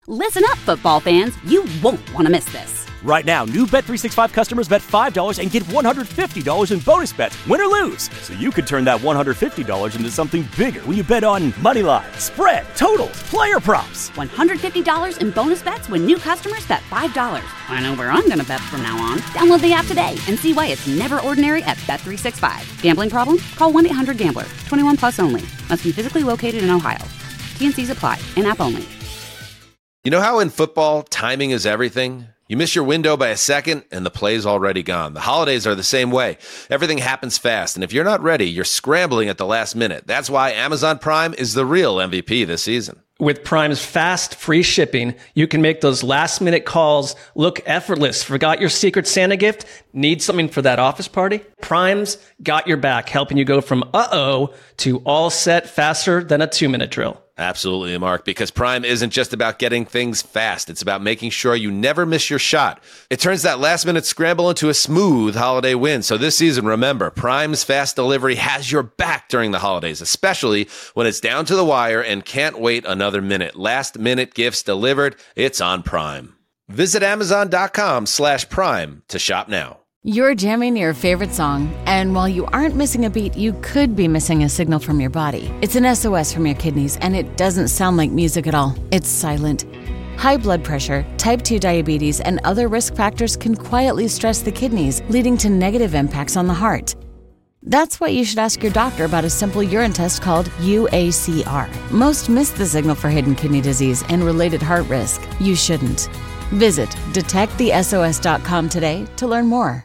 Listen up, football fans. You won't want to miss this. Right now, new Bet365 customers bet $5 and get $150 in bonus bets, win or lose. So you could turn that $150 into something bigger when you bet on money line, spread, totals, player props. $150 in bonus bets when new customers bet $5. I know where I'm going to bet from now on. Download the app today and see why it's never ordinary at Bet365. Gambling problem? Call 1-800-GAMBLER. 21 plus only. Must be physically located in Ohio. T&Cs apply. In-app only. You know how in football, timing is everything? You miss your window by a second, and the play's already gone. The holidays are the same way. Everything happens fast, and if you're not ready, you're scrambling at the last minute. That's why Amazon Prime is the real MVP this season. With Prime's fast, free shipping, you can make those last-minute calls look effortless. Forgot your Secret Santa gift? Need something for that office party? Prime's got your back, helping you go from uh-oh to all set faster than a 2-minute drill. Absolutely, Mark, because Prime isn't just about getting things fast. It's about making sure you never miss your shot. It turns that last-minute scramble into a smooth holiday win. So this season, remember, Prime's fast delivery has your back during the holidays, especially when it's down to the wire and can't wait another minute. Last-minute gifts delivered, it's on Prime. Visit Amazon.com/Prime to shop now. You're jamming your favorite song, and while you aren't missing a beat, you could be missing a signal from your body. It's an SOS from your kidneys, and it doesn't sound like music at all. It's silent. High blood pressure, type 2 diabetes, and other risk factors can quietly stress the kidneys, leading to negative impacts on the heart. That's why you should ask your doctor about a simple urine test called UACR. Most miss the signal for hidden kidney disease and related heart risk. You shouldn't. Visit detectthesos.com today to learn more.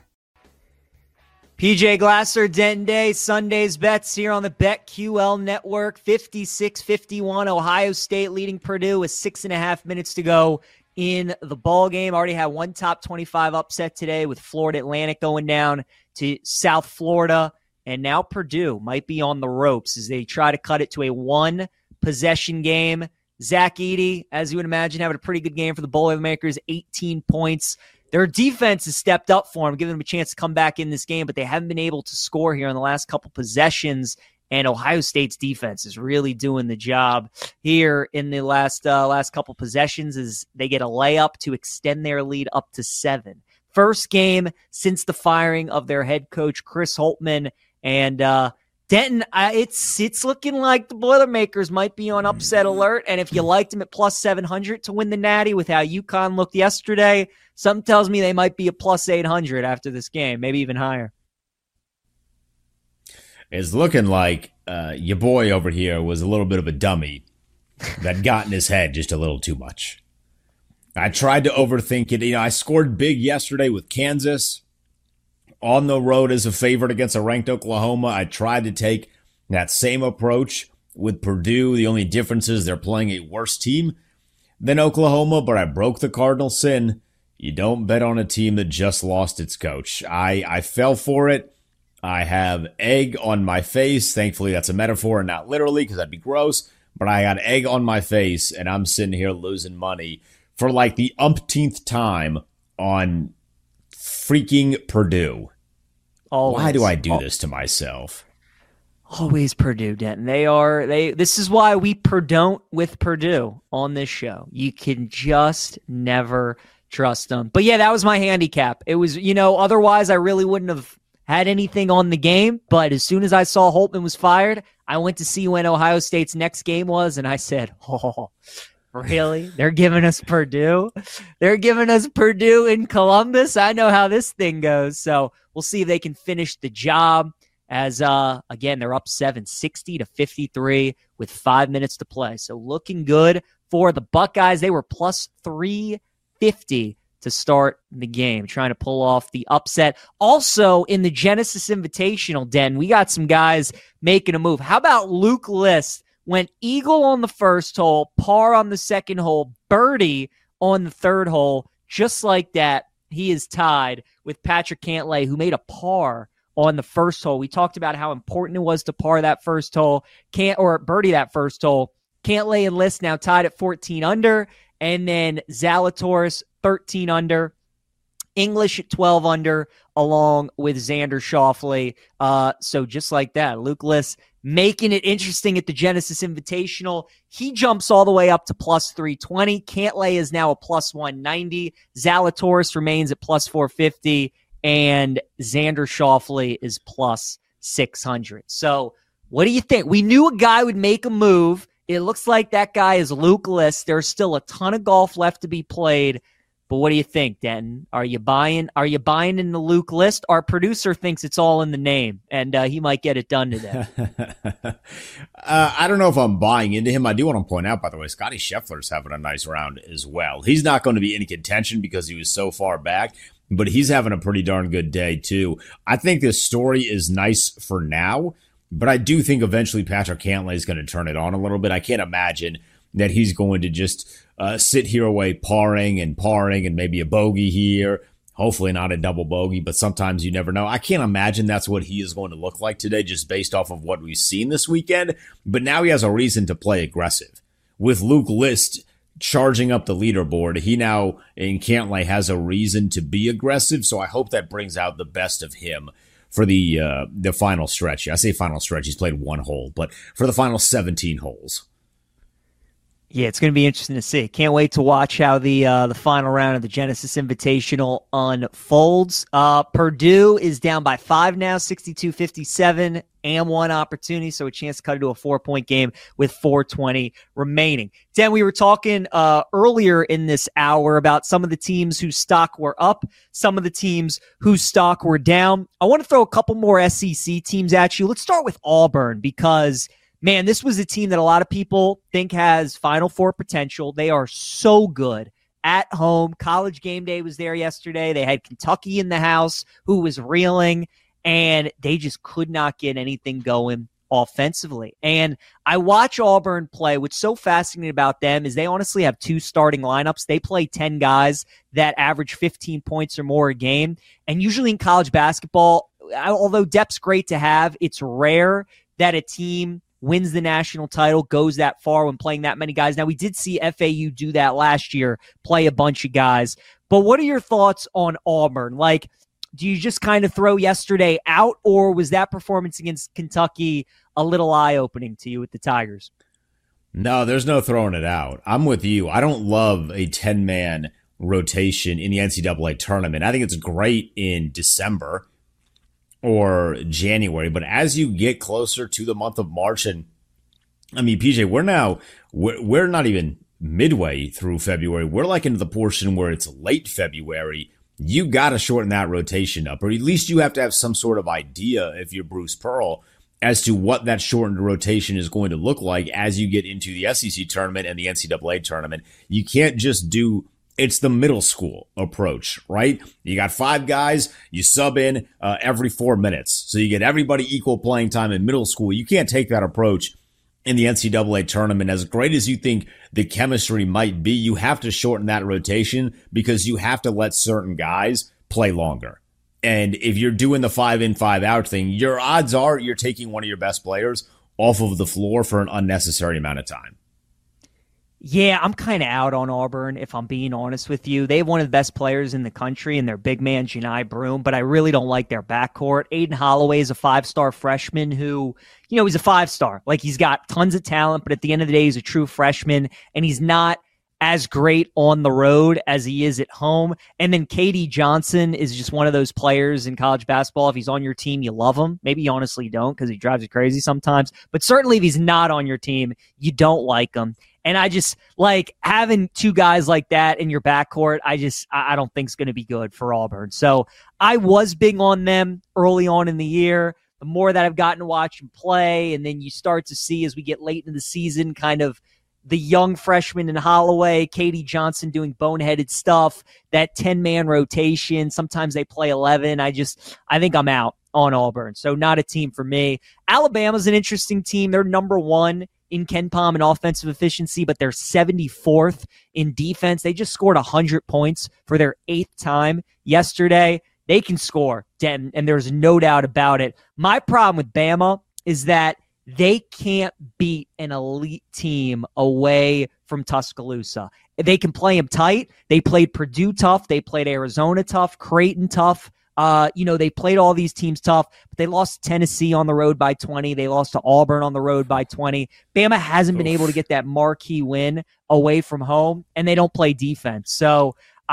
PJ Glasser, Denton Day, Sunday's bets here on the BetQL network. 56-51, Ohio State leading Purdue with 6.5 minutes to go in the ball game. Already had one top 25 upset today with Florida Atlantic going down to South Florida. And now Purdue might be on the ropes as they try to cut it to a one-possession game. Zach Edey, as you would imagine, having a pretty good game for the Boilermakers, 18 points. Their defense has stepped up for them, giving them a chance to come back in this game, but they haven't been able to score here in the last couple possessions, and Ohio State's defense is really doing the job here in the last couple possessions as they get a layup to extend their lead up to 7. First game since the firing of their head coach, Chris Holtmann, and Denton, it's looking like the Boilermakers might be on upset alert, and if you liked them at plus 700 to win the Natty with how UConn looked yesterday, something tells me they might be a plus 800 after this game, maybe even higher. It's looking like your boy over here was a little bit of a dummy that got in his head just a little too much. I tried to overthink it. I scored big yesterday with Kansas on the road as a favorite against a ranked Oklahoma. I tried to take that same approach with Purdue. The only difference is they're playing a worse team than Oklahoma, but I broke the cardinal sin. You don't bet on a team that just lost its coach. I fell for it. I have egg on my face. Thankfully, that's a metaphor and not literally because that'd be gross. But I got egg on my face, and I'm sitting here losing money for like the umpteenth time on freaking Purdue. Always. Why do I do this to myself? Always Purdue, Denton. This is why we don't with Purdue on this show. You can just never trust them. But yeah, that was my handicap. It was, otherwise I really wouldn't have had anything on the game. But as soon as I saw Holtmann was fired, I went to see when Ohio State's next game was, and I said, oh, really? They're giving us Purdue? They're giving us Purdue in Columbus? I know how this thing goes. So we'll see if they can finish the job as, again, they're up 60-53 with 5 minutes to play. So looking good for the Buckeyes. They were plus 350 to start the game, trying to pull off the upset. Also, in the Genesis Invitational, Den, we got some guys making a move. How about Luke List? Went eagle on the first hole, par on the second hole, birdie on the third hole. Just like that, he is tied with Patrick Cantlay, who made a par on the first hole. We talked about how important it was to par that first hole, birdie that first hole. Cantlay and List now tied at 14 under, and then Zalatoris 13 under, English at 12 under, along with Xander Schauffele. So just like that, Luke List making it interesting at the Genesis Invitational. He jumps all the way up to plus 320. Cantlay is now a plus 190. Zalatoris remains at plus 450. And Xander Schauffele is plus 600. So what do you think? We knew a guy would make a move. It looks like that guy is Luke List. There's still a ton of golf left to be played. But what do you think, Denton? Are you buying in the Luke List? Our producer thinks it's all in the name, and he might get it done today. I don't know if I'm buying into him. I do want to point out, by the way, Scotty Scheffler's having a nice round as well. He's not going to be in contention because he was so far back, but he's having a pretty darn good day, too. I think this story is nice for now, but I do think eventually Patrick Cantlay is going to turn it on a little bit. I can't imagine that he's going to just sit here away parring and maybe a bogey here. Hopefully not a double bogey, but sometimes you never know. I can't imagine that's what he is going to look like today just based off of what we've seen this weekend. But now he has a reason to play aggressive. With Luke List charging up the leaderboard, he now in Cantlay has a reason to be aggressive. So I hope that brings out the best of him for the final stretch. I say final stretch. He's played one hole, but for the final 17 holes. Yeah, it's going to be interesting to see. Can't wait to watch how the final round of the Genesis Invitational unfolds. Purdue is down by 5 now, 62-57, and one opportunity, so a chance to cut it to a 4-point game with 4:20 remaining. Dan, we were talking earlier in this hour about some of the teams whose stock were up, some of the teams whose stock were down. I want to throw a couple more SEC teams at you. Let's start with Auburn because man, this was a team that a lot of people think has Final Four potential. They are so good at home. College Game Day was there yesterday. They had Kentucky in the house who was reeling, and they just could not get anything going offensively. And I watch Auburn play. What's so fascinating about them is they honestly have 2 starting lineups. They play 10 guys that average 15 points or more a game. And usually in college basketball, although depth's great to have, it's rare that a team wins the national title, goes that far when playing that many guys. Now, we did see FAU do that last year, play a bunch of guys. But what are your thoughts on Auburn? Like, do you just kind of throw yesterday out, or was that performance against Kentucky a little eye-opening to you with the Tigers? No, there's no throwing it out. I'm with you. I don't love a 10-man rotation in the NCAA tournament. I think it's great in December or January, but as you get closer to the month of March, and I mean, PJ, we're not even midway through February. We're like into the portion where it's late February. You got to shorten that rotation up, or at least you have to have some sort of idea if you're Bruce Pearl as to what that shortened rotation is going to look like as you get into the SEC tournament and the NCAA tournament. You can't just do it's the middle school approach, right? You got 5 guys, you sub in every 4 minutes. So you get everybody equal playing time in middle school. You can't take that approach in the NCAA tournament. As great as you think the chemistry might be, you have to shorten that rotation because you have to let certain guys play longer. And if you're doing the 5-in, 5-out thing, your odds are you're taking one of your best players off of the floor for an unnecessary amount of time. Yeah, I'm kind of out on Auburn, if I'm being honest with you. They have one of the best players in the country, and their big man, Janai Broome, but I really don't like their backcourt. Aiden Holloway is a 5-star freshman who, he's a 5-star. Like, he's got tons of talent, but at the end of the day, he's a true freshman, and he's not as great on the road as he is at home. And then KD Johnson is just one of those players in college basketball. If he's on your team, you love him. Maybe you honestly don't because he drives you crazy sometimes. But certainly if he's not on your team, you don't like him. And I just like having 2 guys like that in your backcourt. I don't think it's going to be good for Auburn. So I was big on them early on in the year. The more that I've gotten to watch them play, and then you start to see as we get late into the season, kind of the young freshman in Holloway, KD Johnson doing boneheaded stuff, that 10-man rotation. Sometimes they play 11. I think I'm out on Auburn. So not a team for me. Alabama's an interesting team. They're number 1 in KenPom in offensive efficiency, but they're 74th in defense. They just scored 100 points for their 8th time yesterday. They can score, and there's no doubt about it. My problem with Bama is that they can't beat an elite team away from Tuscaloosa. They can play them tight. They played Purdue tough. They played Arizona tough, Creighton tough. They played all these teams tough, but they lost to Tennessee on the road by 20. They lost to Auburn on the road by 20. Bama hasn't been able to get that marquee win away from home, and they don't play defense. So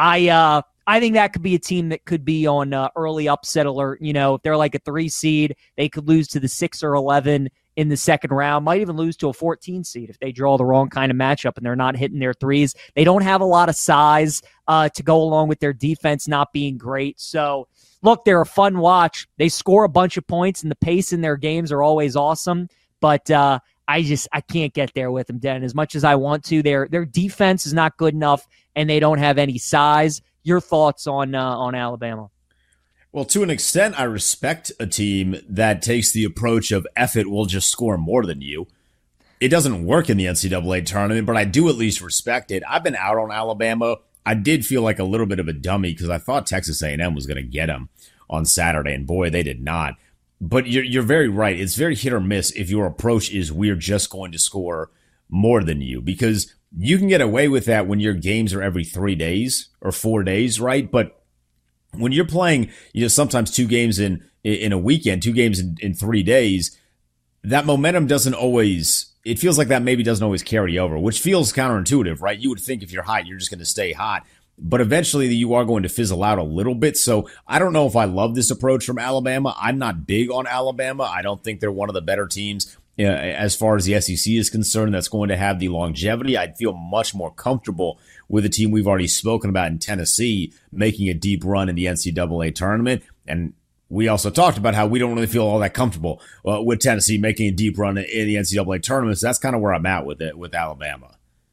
I think that could be a team that could be on early upset alert. If they're like a 3 seed, they could lose to the 6 or 11 in the second round, might even lose to a 14 seed if they draw the wrong kind of matchup and they're not hitting their threes. They don't have a lot of size to go along with their defense not being great. So, look, they're a fun watch. They score a bunch of points, and the pace in their games are always awesome. But I can't get there with them, Den. As much as I want to, their defense is not good enough, and they don't have any size. Your thoughts on Alabama? Well, to an extent, I respect a team that takes the approach of F it, we'll just score more than you. It doesn't work in the NCAA tournament, but I do at least respect it. I've been out on Alabama. I did feel like a little bit of a dummy because I thought Texas A&M was going to get them on Saturday, and boy, they did not. But you're very right. It's very hit or miss if your approach is we're just going to score more than you, because you can get away with that when your games are every 3 days or 4 days, right? But when you're playing, sometimes 2 games in a weekend, 2 games in 3 days, that momentum doesn't always, it feels like that maybe doesn't always carry over, which feels counterintuitive, right? You would think if you're hot, you're just going to stay hot. But eventually you are going to fizzle out a little bit. So I don't know if I love this approach from Alabama. I'm not big on Alabama. I don't think they're one of the better teams as far as the SEC is concerned that's going to have the longevity. I'd feel much more comfortable with a team we've already spoken about in Tennessee making a deep run in the NCAA tournament. And we also talked about how we don't really feel all that comfortable with Tennessee making a deep run in the NCAA tournament. So that's kind of where I'm at with it, with Alabama.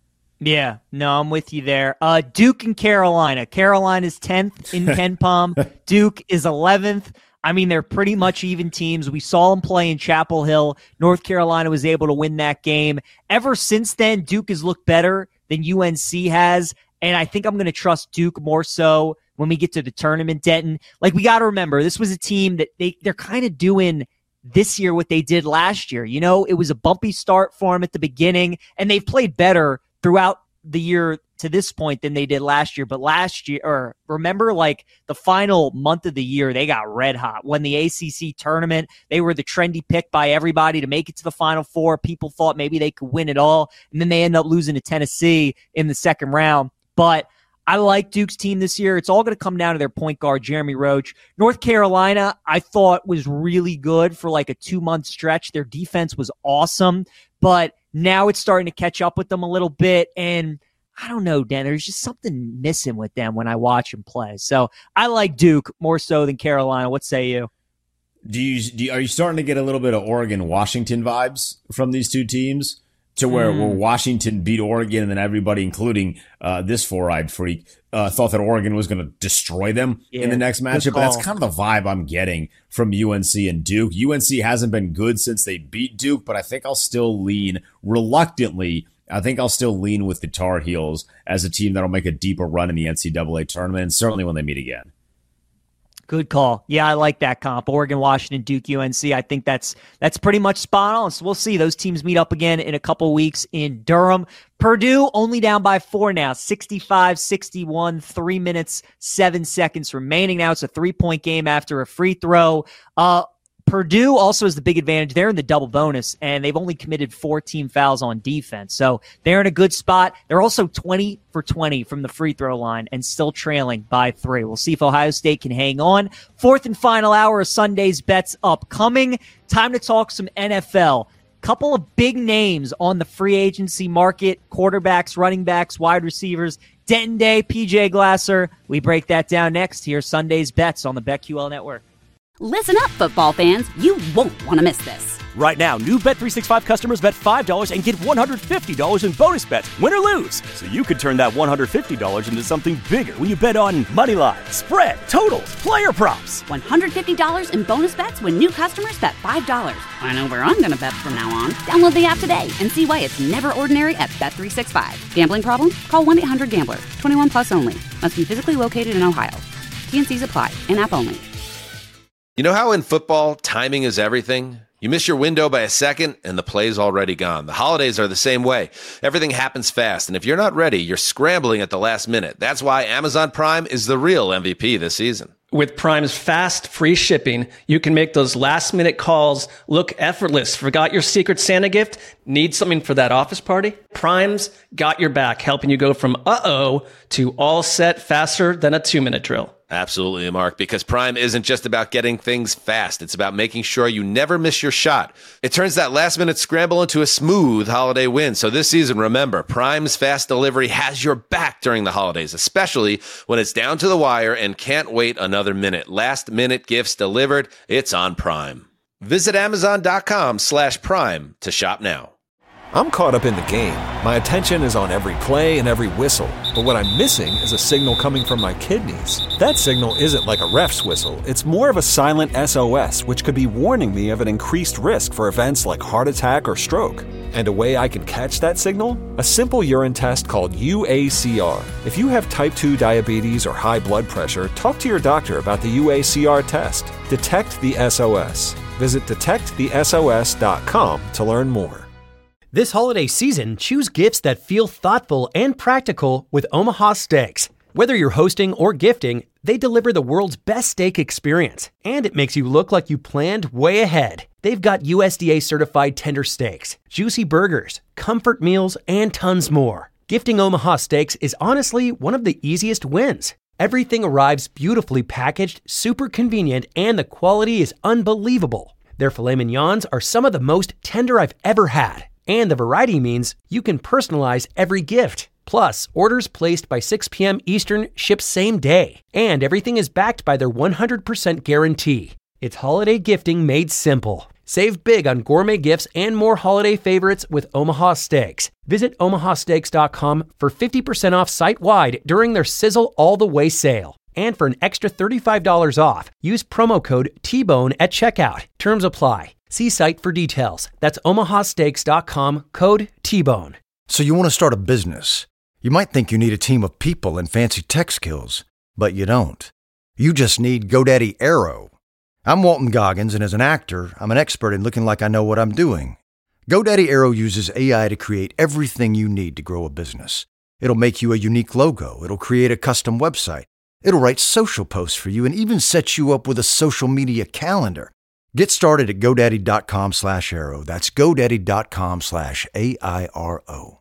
Yeah, no, I'm with you there. Duke and Carolina. Carolina's 10th in Ken Palm. Duke is 11th. I mean, they're pretty much even teams. We saw them play in Chapel Hill. North Carolina was able to win that game. Ever since then, Duke has looked better than UNC has, and I think I'm going to trust Duke more so when we get to the tournament, Denton. Like, we got to remember, this was a team that they're kind of doing this year what they did last year. It was a bumpy start for them at the beginning, and they've played better throughout the year to this point than they did last year. But last year, or remember, like the final month of the year, they got red hot. When the ACC tournament, they were the trendy pick by everybody to make it to the Final Four. People thought maybe they could win it all, and then they end up losing to Tennessee in the second round. But I like Duke's team this year. It's all going to come down to their point guard, Jeremy Roach. North Carolina, I thought was really good for like a 2-month stretch. Their defense was awesome, but now it's starting to catch up with them a little bit, and I don't know, Dan. There's just something missing with them when I watch them play. So I like Duke more so than Carolina. What say you? Are you starting to get a little bit of Oregon-Washington vibes from these two teams? To where Washington beat Oregon, and then everybody, including this four-eyed freak, thought that Oregon was going to destroy them in the next matchup. But that's kind of the vibe I'm getting from UNC and Duke. UNC hasn't been good since they beat Duke, but I think I'll still lean reluctantly. I think I'll still lean with the Tar Heels as a team that'll make a deeper run in the NCAA tournament, and certainly when they meet again. Good call. Yeah, I like that comp. Oregon, Washington, Duke, UNC. I think that's pretty much spot on. So we'll see. Those teams meet up again in a couple weeks in Durham. Purdue only down by 4 now, 65-61, 3 minutes, 7 seconds remaining. Now it's a 3-point game after a free throw. Purdue also has the big advantage. They're in the double bonus, and they've only committed 4 team fouls on defense. So they're in a good spot. They're also 20 for 20 from the free throw line and still trailing by 3. We'll see if Ohio State can hang on. Fourth and final hour of Sunday's bets upcoming. Time to talk some NFL. Couple of big names on the free agency market, quarterbacks, running backs, wide receivers. Denton Day, PJ Glasser. We break that down next. Here's Sunday's bets on the BetQL Network. Listen up, football fans. You won't want to miss this. Right now, new Bet365 customers bet $5 and get $150 in bonus bets, win or lose. So you could turn that $150 into something bigger when you bet on money line, spread, totals, player props. $150 in bonus bets when new customers bet $5. I know where I'm going to bet from now on. Download the app today and see why it's never ordinary at Bet365. Gambling problem? Call 1-800-GAMBLER. 21 plus only. Must be physically located in Ohio. T&Cs apply. In-app only. You know how in football, timing is everything? You miss your window by a second, and the play's already gone. The holidays are the same way. Everything happens fast, and if you're not ready, you're scrambling at the last minute. That's why Amazon Prime is the real MVP this season. With Prime's fast, free shipping, you can make those last-minute calls look effortless. Forgot your Secret Santa gift? Need something for that office party? Prime's got your back, helping you go from uh-oh to all set faster than a 2-minute drill. Absolutely, Mark, because Prime isn't just about getting things fast. It's about making sure you never miss your shot. It turns that last-minute scramble into a smooth holiday win. So this season, remember, Prime's fast delivery has your back during the holidays, especially when it's down to the wire and can't wait another minute. Last-minute gifts delivered, it's on Prime. Visit Amazon.com/Prime to shop now. I'm caught up in the game. My attention is on every play and every whistle. But what I'm missing is a signal coming from my kidneys. That signal isn't like a ref's whistle. It's more of a silent SOS, which could be warning me of an increased risk for events like heart attack or stroke. And a way I can catch that signal? A simple urine test called UACR. If you have type 2 diabetes or high blood pressure, talk to your doctor about the UACR test. Detect the SOS. Visit detectthesos.com to learn more. This holiday season, choose gifts that feel thoughtful and practical with Omaha Steaks. Whether you're hosting or gifting, they deliver the world's best steak experience, and it makes you look like you planned way ahead. They've got USDA certified tender steaks, juicy burgers, comfort meals, and tons more. Gifting Omaha Steaks is honestly one of the easiest wins. Everything arrives beautifully packaged, super convenient, and the quality is unbelievable. Their filet mignons are some of the most tender I've ever had. And the variety means you can personalize every gift. Plus, orders placed by 6 p.m. Eastern ship same day. And everything is backed by their 100% guarantee. It's holiday gifting made simple. Save big on gourmet gifts and more holiday favorites with Omaha Steaks. Visit omahasteaks.com for 50% off site-wide during their Sizzle All the Way sale. And for an extra $35 off, use promo code TBONE at checkout. Terms apply. See site for details. That's omahasteaks.com, code TBONE. So you want to start a business. You might think you need a team of people and fancy tech skills, but you don't. You just need GoDaddy Aero. I'm Walton Goggins, and as an actor, I'm an expert in looking like I know what I'm doing. GoDaddy Aero uses AI to create everything you need to grow a business. It'll make you a unique logo. It'll create a custom website. It'll write social posts for you and even set you up with a social media calendar. Get started at GoDaddy.com/Aero. That's GoDaddy.com/AIRO.